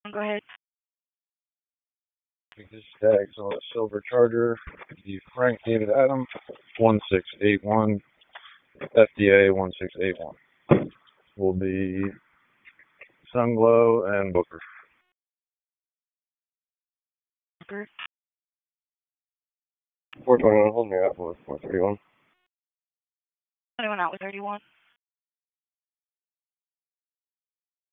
Go ahead. This tags on a silver charger, the Frank David Adam 1681, FDA 1681. Will be Sunglow and Booker. Booker. 421, hold me out for 431. 21 out with 31.